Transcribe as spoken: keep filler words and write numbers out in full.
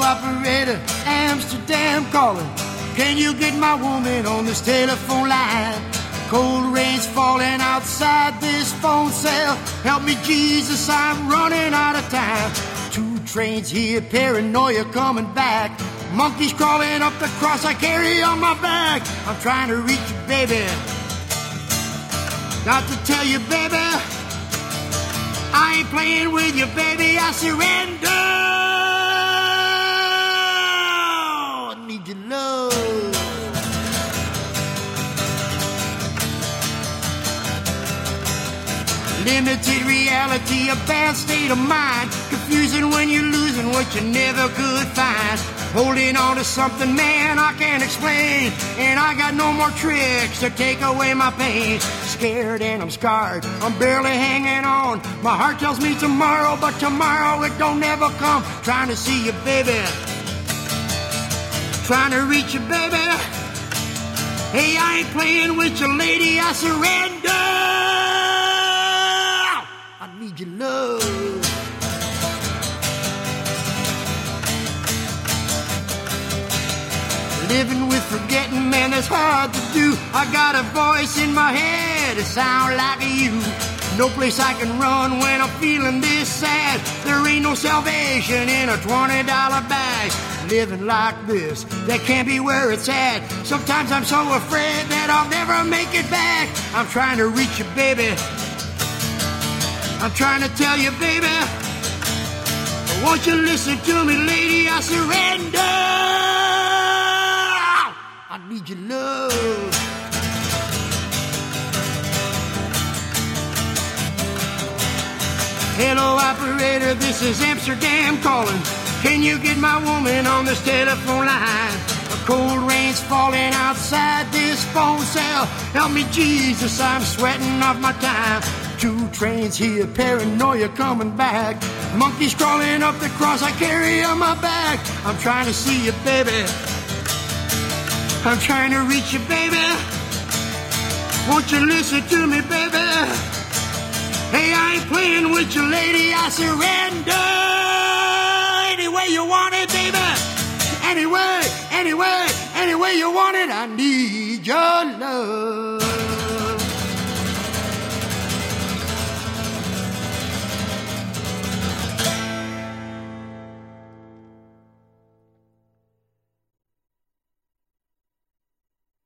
operator, Amsterdam calling. Can you get my woman on this telephone line? Cold rain's falling outside this phone cell. Help me, Jesus, I'm running out of time. Two trains here, paranoia coming back. Monkeys crawling up the cross I carry on my back. I'm trying to reach you, baby. Got to tell you, baby, I ain't playing with you, baby. I surrender. I need your love. Limited reality, a bad state of mind. Confusing when you're losing what you never could find. Holding on to something, man, I can't explain. And I got no more tricks to take away my pain. Scared and I'm scarred, I'm barely hanging on. My heart tells me tomorrow, but tomorrow it don't never come. Trying to see you, baby. Trying to reach you, baby. Hey, I ain't playing with you, lady, I surrender. I need your love. Living with forgetting, man, that's hard to do. I got a voice in my head that sound like you. No place I can run when I'm feeling this sad. There ain't no salvation in a twenty dollar bag. Living like this, that can't be where it's at. Sometimes I'm so afraid that I'll never make it back. I'm trying to reach you, baby. I'm trying to tell you, baby. Won't you listen to me, lady? I surrender. I need your love. Hello, operator, this is Amsterdam calling. Can you get my woman on this telephone line? A cold rain's falling outside this phone cell. Help me, Jesus, I'm sweating off my time. Two trains here, paranoia coming back. Monkeys crawling up the cross I carry on my back. I'm trying to see you, baby. I'm trying to reach you, baby. Won't you listen to me, baby? Hey, I ain't playing with you, lady. I surrender. Any way you want it, baby. Anyway, anyway, any way you want it. I need your love.